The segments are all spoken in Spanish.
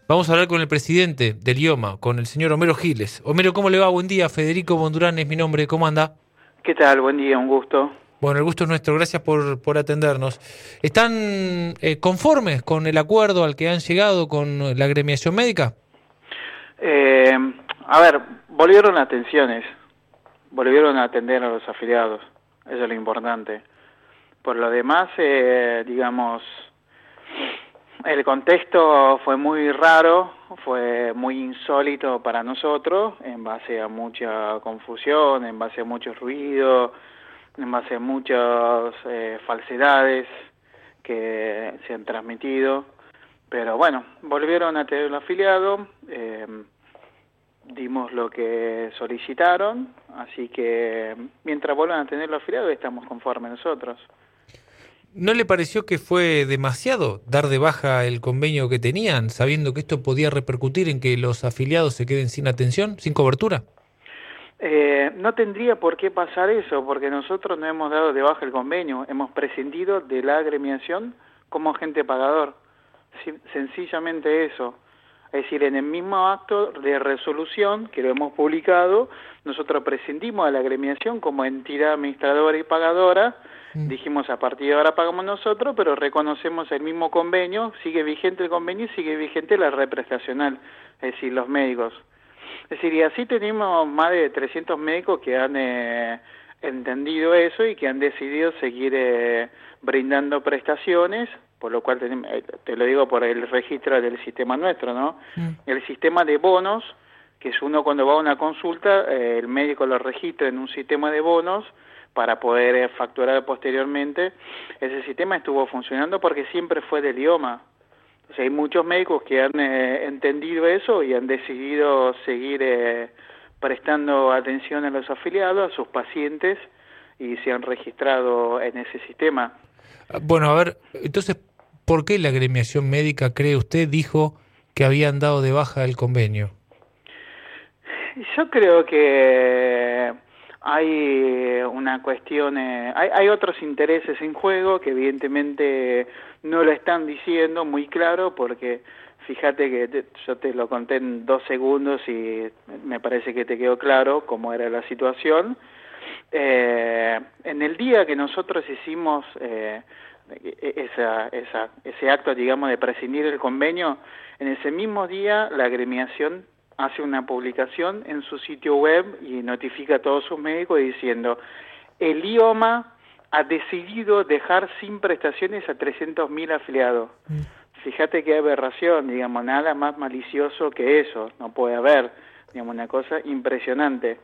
Vamos a hablar con el presidente del IOMA, con el señor Homero Giles. Homero, ¿cómo le va? Buen día. Federico Bondurán es mi nombre. ¿Cómo anda? ¿Qué tal? Buen día, un gusto. Bueno, el gusto es nuestro. Gracias por atendernos. ¿Están conformes con el acuerdo al que han llegado con la agremiación médica? Eh, a ver, volvieron las atenciones, volvieron a atender a los afiliados, eso es lo importante. Por lo demás, digamos, el contexto fue muy raro, fue muy insólito para nosotros, en base a mucha confusión, en base a mucho ruido, en base a muchas falsedades que se han transmitido. Pero bueno, volvieron a tener un afiliado, dimos lo que solicitaron, así que mientras vuelvan a tener los afiliados estamos conformes nosotros. ¿No le pareció que fue demasiado dar de baja el convenio que tenían, sabiendo que esto podía repercutir en que los afiliados se queden sin atención, sin cobertura? No tendría por qué pasar eso, porque nosotros no hemos dado de baja el convenio, hemos prescindido de la agremiación como agente pagador. Sencillamente eso. Es decir, en el mismo acto de resolución que lo hemos publicado, nosotros prescindimos de la agremiación como entidad administradora y pagadora. Dijimos, a partir de ahora pagamos nosotros, pero reconocemos el mismo convenio, sigue vigente el convenio y sigue vigente la red prestacional, es decir, los médicos. Es decir, y así tenemos más de 300 médicos que han entendido eso y que han decidido seguir brindando prestaciones, por lo cual te lo digo por el registro del sistema nuestro, ¿no? El sistema de bonos, que es uno cuando va a una consulta, el médico lo registra en un sistema de bonos para poder facturar posteriormente. Ese sistema estuvo funcionando porque siempre fue del IOMA. O sea, hay muchos médicos que han entendido eso y han decidido seguir prestando atención a los afiliados, a sus pacientes, y se han registrado en ese sistema. Bueno, a ver, entonces, ¿por qué la agremiación médica, cree usted, dijo que habían dado de baja el convenio? Yo creo que hay una cuestión, hay otros intereses en juego que evidentemente no lo están diciendo muy claro, porque fíjate que yo te lo conté en 2 segundos y me parece que te quedó claro cómo era la situación. En el día que nosotros hicimos ese acto, digamos, de prescindir del convenio, en ese mismo día la agremiación hace una publicación en su sitio web y notifica a todos sus médicos diciendo: el IOMA ha decidido dejar sin prestaciones a 300.000 afiliados. Fíjate qué aberración, digamos, nada más malicioso que eso, no puede haber, digamos, una cosa impresionante.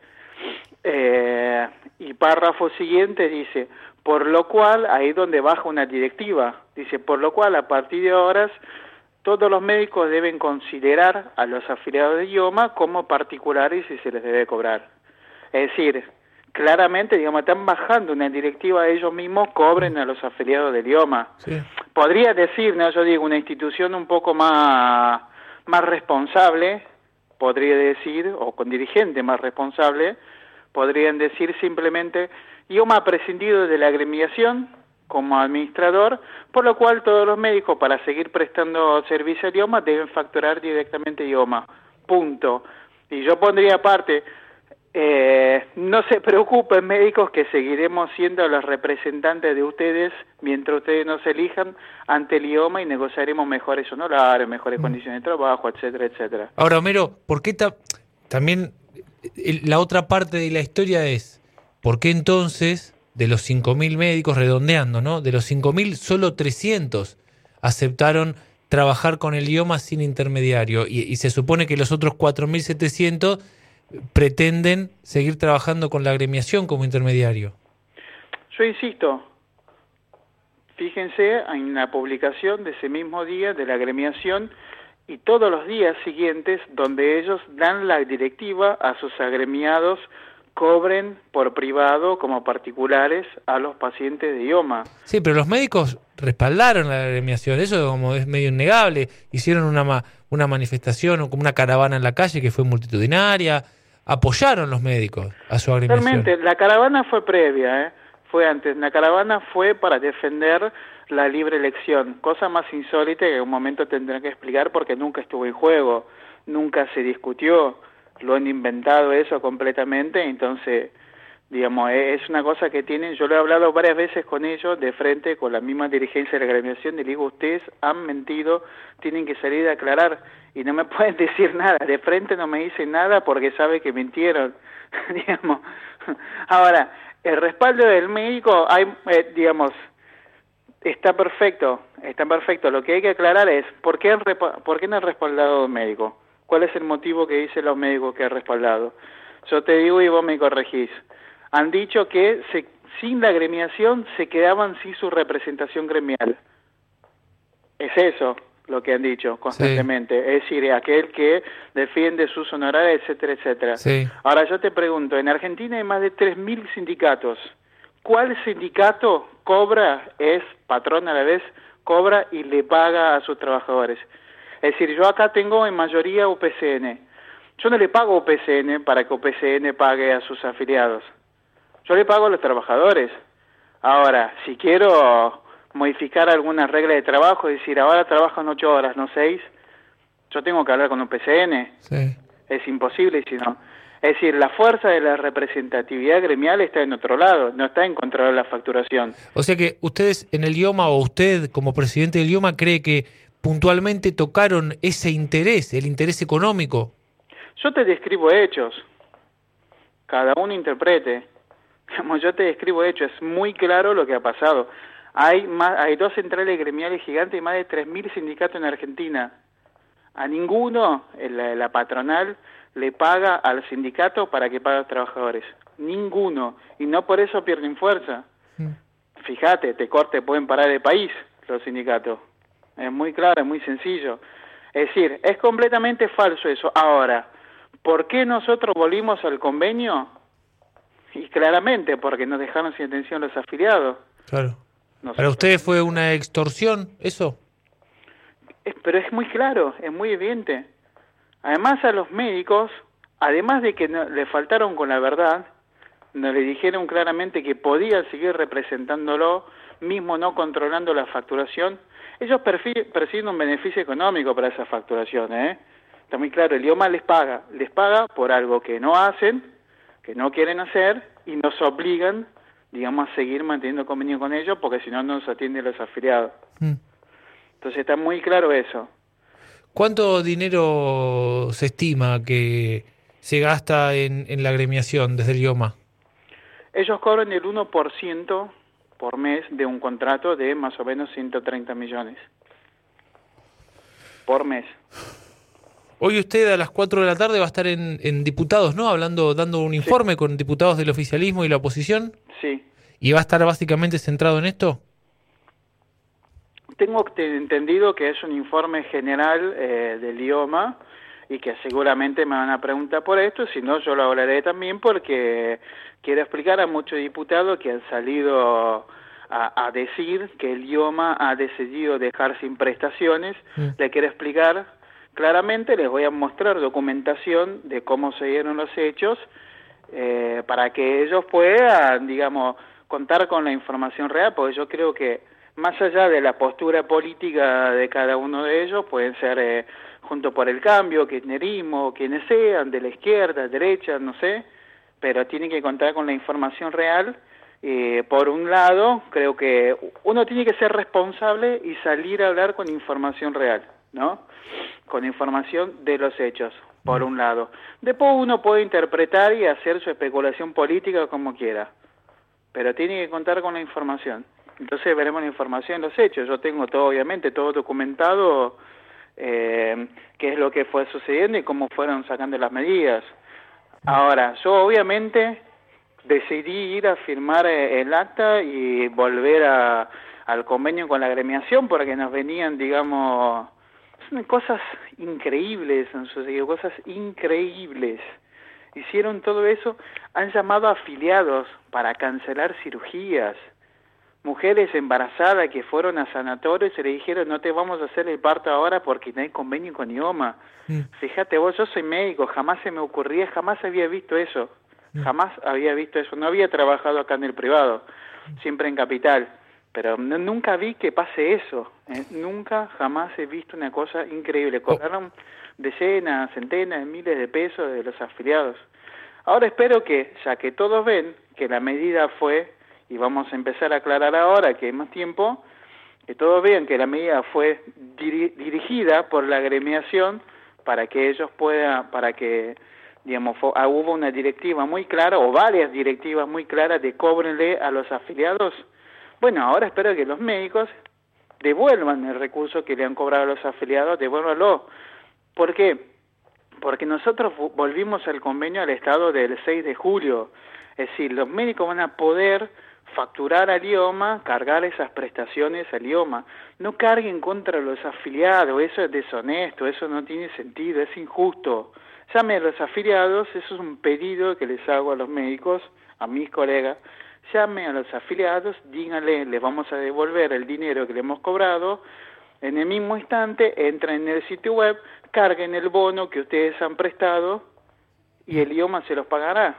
Y párrafo siguiente dice, por lo cual, ahí donde baja una directiva, dice, por lo cual a partir de ahora todos los médicos deben considerar a los afiliados de IOMA como particulares y se les debe cobrar. Es decir, claramente, digamos, están bajando una directiva, ellos mismos cobren a los afiliados del IOMA. Sí. Podría decir, no, yo digo, una institución un poco más responsable, podría decir, o con dirigente más responsable, podrían decir simplemente, IOMA ha prescindido de la agremiación como administrador, por lo cual todos los médicos, para seguir prestando servicio al IOMA, deben facturar directamente IOMA. Punto. Y yo pondría aparte, no se preocupen médicos, que seguiremos siendo los representantes de ustedes mientras ustedes nos elijan ante el IOMA y negociaremos mejores honorarios, mejores condiciones de trabajo, etcétera, etcétera. Ahora, Homero, ¿por qué también la otra parte de la historia es, ¿por qué entonces de los 5.000 médicos, redondeando, ¿no? De los 5.000, solo 300 aceptaron trabajar con el IOMA sin intermediario y se supone que los otros 4.700 pretenden seguir trabajando con la agremiación como intermediario? Yo insisto, fíjense en la publicación de ese mismo día de la agremiación y todos los días siguientes donde ellos dan la directiva a sus agremiados cobren por privado como particulares a los pacientes de IOMA. Sí, pero los médicos respaldaron la agremiación, eso como es medio innegable. Hicieron una manifestación o como una caravana en la calle que fue multitudinaria, apoyaron los médicos a su agremiación. Realmente, la caravana fue previa, fue antes. La caravana fue para defender la libre elección, cosa más insólita que en un momento tendrán que explicar porque nunca estuvo en juego, nunca se discutió, lo han inventado eso completamente, entonces, digamos, es una cosa que tienen, yo lo he hablado varias veces con ellos, de frente, con la misma dirigencia de la agremiación, y les digo, ustedes han mentido, tienen que salir a aclarar, y no me pueden decir nada, de frente no me dicen nada porque sabe que mintieron, digamos. Ahora, el respaldo del médico, hay, digamos, está perfecto, lo que hay que aclarar es, ¿por qué no han respaldado al médico? ¿Cuál es el motivo que dicen los médicos que han respaldado? Yo te digo y vos me corregís. Han dicho que sin la agremiación se quedaban sin su representación gremial. Es eso lo que han dicho constantemente. Sí. Es decir, aquel que defiende sus honorarios, etcétera, etcétera. Sí. Ahora yo te pregunto, en Argentina hay más de 3.000 sindicatos. ¿Cuál sindicato cobra, es patrón a la vez, cobra y le paga a sus trabajadores? Es decir, yo acá tengo en mayoría UPCN. Yo no le pago a UPCN para que UPCN pague a sus afiliados. Yo le pago a los trabajadores. Ahora, si quiero modificar alguna regla de trabajo, es decir, ahora trabajan 8 horas, no 6, yo tengo que hablar con UPCN. Sí. Es imposible si no. Es decir, la fuerza de la representatividad gremial está en otro lado, no está en controlar la facturación. O sea que ustedes en el IOMA, o usted como presidente del IOMA, cree que puntualmente tocaron ese interés, el interés económico. Yo te describo hechos, cada uno interprete. Como yo te describo hechos, es muy claro lo que ha pasado. Hay 2 centrales gremiales gigantes y más de 3.000 sindicatos en Argentina. A ninguno la patronal le paga al sindicato para que pague a los trabajadores. Ninguno. Y no por eso pierden fuerza. Fíjate, te pueden parar el país los sindicatos. Es muy claro, es muy sencillo. Es decir, es completamente falso eso. Ahora, ¿por qué nosotros volvimos al convenio? Y claramente, porque nos dejaron sin atención los afiliados. Claro. ¿Para ustedes fue una extorsión eso? Pero es muy claro, es muy evidente. Además a los médicos, además de que le faltaron con la verdad, no le dijeron claramente que podían seguir representándolo, mismo no controlando la facturación. Ellos perciben un beneficio económico para esa facturación, ¿eh? Está muy claro, el IOMA les paga por algo que no hacen, que no quieren hacer, y nos obligan, digamos, a seguir manteniendo convenio con ellos, porque si no, no nos atienden los afiliados. Entonces está muy claro eso. ¿Cuánto dinero se estima que se gasta en la agremiación desde el IOMA? Ellos cobran el 1% por mes de un contrato de más o menos 130 millones. Por mes. Hoy usted a las 4 de la tarde va a estar en Diputados, ¿no? Dando un informe con diputados del oficialismo y la oposición. Sí. ¿Y va a estar básicamente centrado en esto? Tengo entendido que es un informe general del IOMA y que seguramente me van a preguntar por esto, si no yo lo hablaré también porque quiero explicar a muchos diputados que han salido a decir que el IOMA ha decidido dejar sin prestaciones. Le quiero explicar claramente, les voy a mostrar documentación de cómo se dieron los hechos para que ellos puedan, digamos, contar con la información real, porque yo creo que más allá de la postura política de cada uno de ellos, pueden ser Junto por el Cambio, kirchnerismo, quienes sean, de la izquierda, derecha, no sé, pero tienen que contar con la información real. Por un lado, creo que uno tiene que ser responsable y salir a hablar con información real, ¿no? Con información de los hechos, por un lado. Después uno puede interpretar y hacer su especulación política como quiera, pero tiene que contar con la información. Entonces veremos la información, los hechos. Yo tengo todo, obviamente, todo documentado, qué es lo que fue sucediendo y cómo fueron sacando las medidas. Ahora, yo obviamente decidí ir a firmar el acta y volver al convenio con la agremiación porque nos venían, digamos, son cosas increíbles, han sucedido cosas increíbles. Hicieron todo eso, han llamado a afiliados para cancelar cirugías. Mujeres embarazadas que fueron a sanatorios y le dijeron no te vamos a hacer el parto ahora porque no hay convenio con IOMA. Fíjate vos, yo soy médico, jamás se me ocurría, jamás había visto eso. Jamás había visto eso, no había trabajado acá en el privado, siempre en Capital. pero nunca vi que pase eso. Nunca, jamás he visto una cosa increíble. Cobraron decenas, centenas de miles de pesos de los afiliados. Ahora espero que, ya que todos ven que la medida fue, y vamos a empezar a aclarar ahora que hay más tiempo, que todos vean que la medida fue dirigida por la agremiación para que ellos puedan, para que, digamos, hubo una directiva muy clara, o varias directivas muy claras de cóbrenle a los afiliados. Bueno, ahora espero que los médicos devuelvan el recurso que le han cobrado a los afiliados, devuélvanlo. ¿Por qué? Porque nosotros volvimos al convenio al Estado del 6 de julio. Es decir, los médicos van a poder facturar al IOMA, cargar esas prestaciones al IOMA. No carguen contra los afiliados, eso es deshonesto, eso no tiene sentido, es injusto. Llame a los afiliados, eso es un pedido que les hago a los médicos, a mis colegas. Llame a los afiliados, díganle, les vamos a devolver el dinero que le hemos cobrado. En el mismo instante, entren en el sitio web, carguen el bono que ustedes han prestado y el IOMA se los pagará.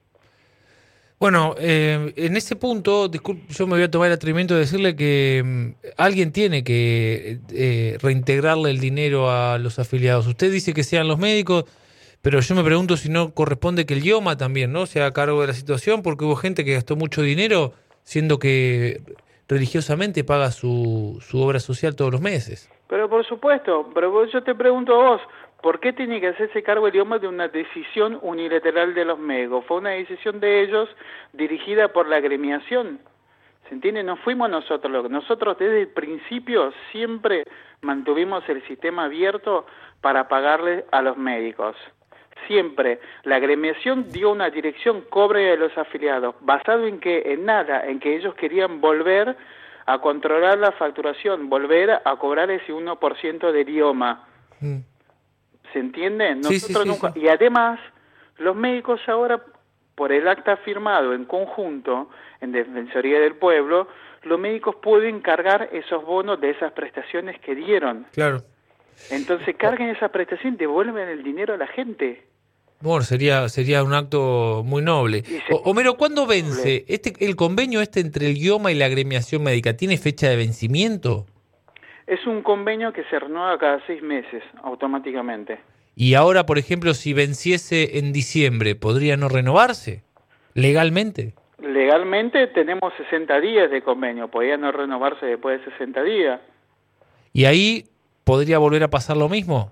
Bueno, en ese punto, disculpe, yo me voy a tomar el atrevimiento de decirle que alguien tiene que reintegrarle el dinero a los afiliados. Usted dice que sean los médicos, pero yo me pregunto si no corresponde que el IOMA también, ¿no?, se haga cargo de la situación, porque hubo gente que gastó mucho dinero, siendo que religiosamente paga su obra social todos los meses. Pero por supuesto, pero yo te pregunto a vos, ¿por qué tiene que hacerse cargo el IOMA de una decisión unilateral de los médicos? Fue una decisión de ellos dirigida por la agremiación. ¿Se entiende? No fuimos nosotros. Nosotros desde el principio siempre mantuvimos el sistema abierto para pagarle a los médicos. Siempre. La agremiación dio una dirección, cobre a los afiliados. ¿Basado en qué? En nada. En que ellos querían volver a controlar la facturación, volver a cobrar ese 1% del IOMA. ¿Se entiende? Nosotros nunca. Y además, los médicos ahora, por el acta firmado en conjunto en Defensoría del Pueblo, los médicos pueden cargar esos bonos de esas prestaciones que dieron. Claro. Entonces carguen esa prestación y devuelven el dinero a la gente. Bueno, sería un acto muy noble. Homero, ¿cuándo vence? ¿El convenio entre el IOMA y la agremiación médica tiene fecha de vencimiento? Es un convenio que se renueva cada 6 meses, automáticamente. Y ahora, por ejemplo, si venciese en diciembre, ¿podría no renovarse legalmente? Legalmente tenemos 60 días de convenio, podría no renovarse después de 60 días. ¿Y ahí podría volver a pasar lo mismo?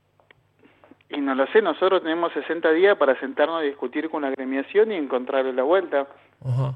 Y no lo sé, nosotros tenemos 60 días para sentarnos a discutir con la agremiación y encontrarle la vuelta. Ajá.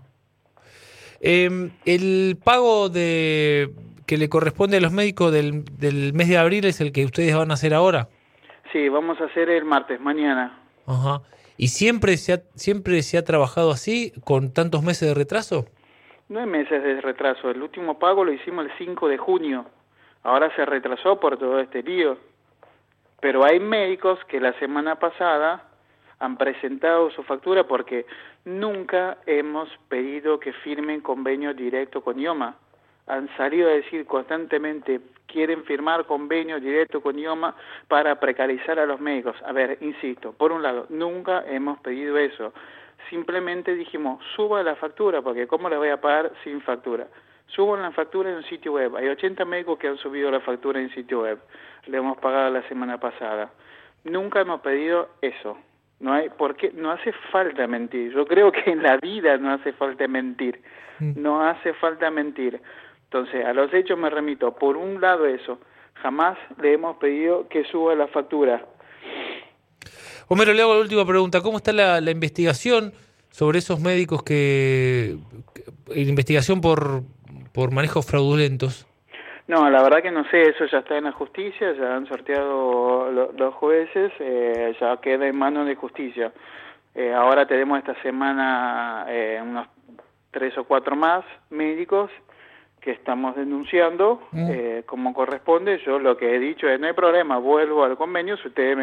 El pago que le corresponde a los médicos del mes de abril es el que ustedes van a hacer ahora. Sí, vamos a hacer el martes, mañana. Ajá. ¿Y siempre se ha trabajado así, con tantos meses de retraso? No hay meses de retraso. El último pago lo hicimos el 5 de junio. Ahora se retrasó por todo este lío. Pero hay médicos que la semana pasada han presentado su factura porque nunca hemos pedido que firmen convenio directo con IOMA. Han salido a decir constantemente, quieren firmar convenio directo con IOMA para precarizar a los médicos. A ver, insisto, por un lado, nunca hemos pedido eso. Simplemente dijimos, suba la factura, porque ¿cómo la voy a pagar sin factura? Suban la factura en un sitio web. Hay 80 médicos que han subido la factura en sitio web. Le hemos pagado la semana pasada. Nunca hemos pedido eso. No hay, porque no hace falta mentir. Yo creo que en la vida no hace falta mentir. No hace falta mentir. Entonces, a los hechos me remito. Por un lado eso. Jamás le hemos pedido que suba la factura. Homero, le hago la última pregunta. ¿Cómo está la investigación sobre esos médicos investigación por manejos fraudulentos? No, la verdad que no sé, eso ya está en la justicia, ya han sorteado los jueces, ya queda en manos de justicia. Ahora tenemos esta semana unos 3 o 4 más médicos que estamos denunciando como corresponde. Yo lo que he dicho es, no hay problema, vuelvo al convenio, si ustedes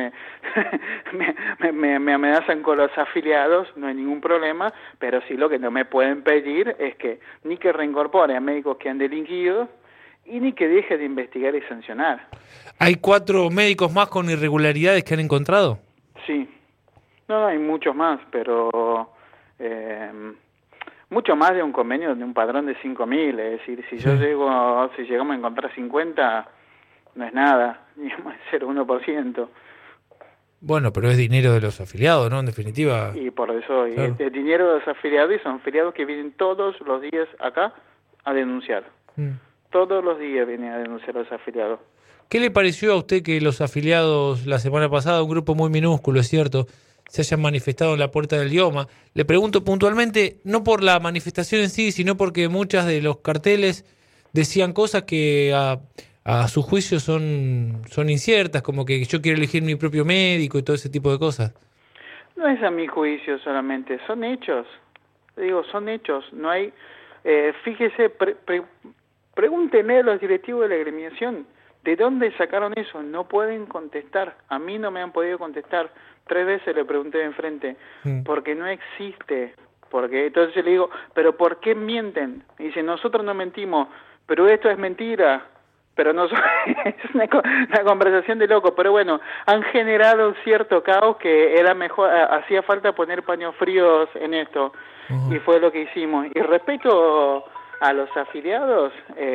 me amenazan con los afiliados, no hay ningún problema, pero sí lo que no me pueden pedir es que ni que reincorpore a médicos que han delinquido y ni que deje de investigar y sancionar. ¿Hay 4 médicos más con irregularidades que han encontrado? Sí. No, hay muchos más, pero... mucho más de un convenio de un padrón de 5.000, es decir, si yo si llegamos a encontrar 50, no es nada, digamos, es 0,1%. Bueno, pero es dinero de los afiliados, ¿no? En definitiva. Y por eso, claro. el dinero de los afiliados, y son afiliados que vienen todos los días acá a denunciar. Todos los días vienen a denunciar a los afiliados. ¿Qué le pareció a usted que los afiliados la semana pasada, un grupo muy minúsculo, es cierto, se hayan manifestado en la Puerta del IOMA? Le pregunto puntualmente, no por la manifestación en sí, sino porque muchas de los carteles decían cosas que a su juicio son inciertas, como que yo quiero elegir mi propio médico y todo ese tipo de cosas. No es a mi juicio solamente, son hechos. Digo, son hechos. No hay, fíjese, pregúnteme a los directivos de la agremiación, ¿de dónde sacaron eso? No pueden contestar. A mí no me han podido contestar. 3 veces le pregunté de enfrente, porque no existe. Porque entonces le digo, ¿pero por qué mienten? Y dice, nosotros no mentimos, pero esto es mentira. Pero no es una conversación de locos. Pero bueno, han generado un cierto caos que era mejor, hacía falta poner paños fríos en esto. Y fue lo que hicimos. Y respecto a los afiliados,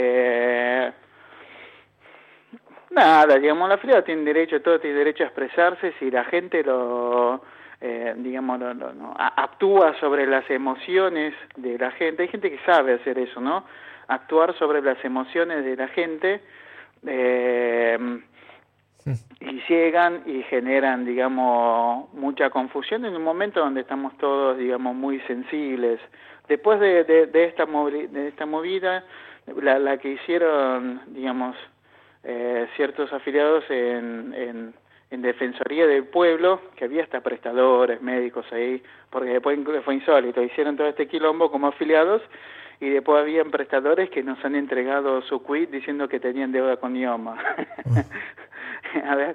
nada, digamos, los afiliados tienen derecho, todo tiene derecho a expresarse. Si la gente actúa sobre las emociones de la gente, hay gente que sabe hacer eso, ¿no? Actuar sobre las emociones de la gente, y llegan y generan, digamos, mucha confusión en un momento donde estamos todos, digamos, muy sensibles. Después de esta movida, la que hicieron, digamos, ciertos afiliados en Defensoría del Pueblo, que había hasta prestadores, médicos ahí, porque después fue insólito, hicieron todo este quilombo como afiliados, y después habían prestadores que nos han entregado su quit diciendo que tenían deuda con IOMA. A ver,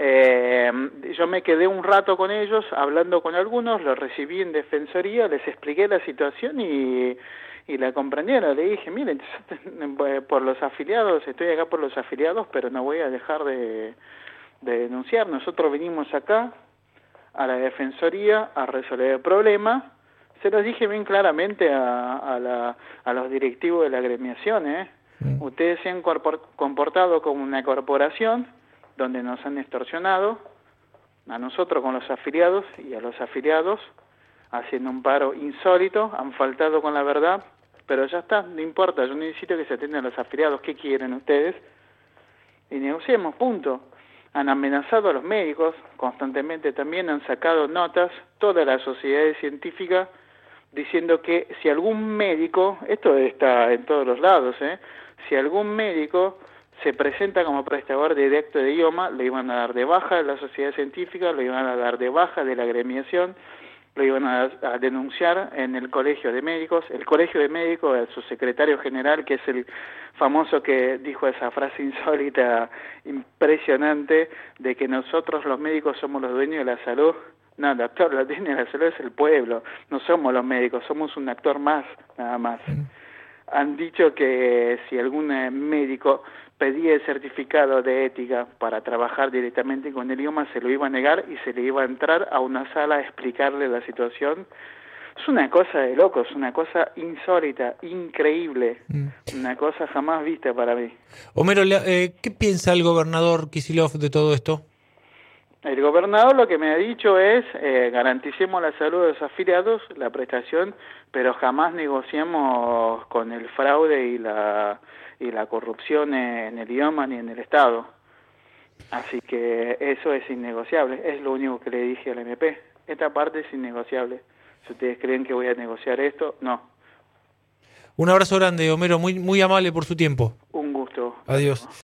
yo me quedé un rato con ellos, hablando con algunos, los recibí en Defensoría, les expliqué la situación y la comprendieron. Le dije, miren, por los afiliados, estoy acá por los afiliados, pero no voy a dejar de denunciar. Nosotros venimos acá a la Defensoría a resolver el problema. Se los dije bien claramente a los directivos de la agremiación, Ustedes se han comportado como una corporación donde nos han extorsionado, a nosotros con los afiliados y a los afiliados, haciendo un paro insólito, han faltado con la verdad, pero ya está, no importa, yo necesito que se atiendan a los afiliados. ¿Qué quieren ustedes? Y negociemos, punto. Han amenazado a los médicos constantemente, también han sacado notas, todas las sociedades científicas, diciendo que si algún médico, esto está en todos los lados, si algún médico se presenta como prestador directo de IOMA, lo iban a dar de baja de la sociedad científica, lo iban a dar de baja de la agremiación, lo iban a denunciar en el Colegio de Médicos. El Colegio de Médicos, su secretario general, que es el famoso que dijo esa frase insólita, impresionante, de que nosotros los médicos somos los dueños de la salud. No, el actor, lo dueño de la salud es el pueblo, no somos los médicos, somos un actor más, nada más. Han dicho que si algún médico pedía el certificado de ética para trabajar directamente con el IOMA, se lo iba a negar y se le iba a entrar a una sala a explicarle la situación. Es una cosa de locos, una cosa insólita, increíble, una cosa jamás vista para mí. Homero, ¿qué piensa el gobernador Kicillof de todo esto? El gobernador lo que me ha dicho es, garanticemos la salud de los afiliados, la prestación, pero jamás negociamos con el fraude y la corrupción en el IOMA ni en el Estado. Así que eso es innegociable, es lo único que le dije al MP. Esta parte es innegociable. Si ustedes creen que voy a negociar esto, no. Un abrazo grande, Homero, muy, muy amable por su tiempo. Un gusto. Adiós.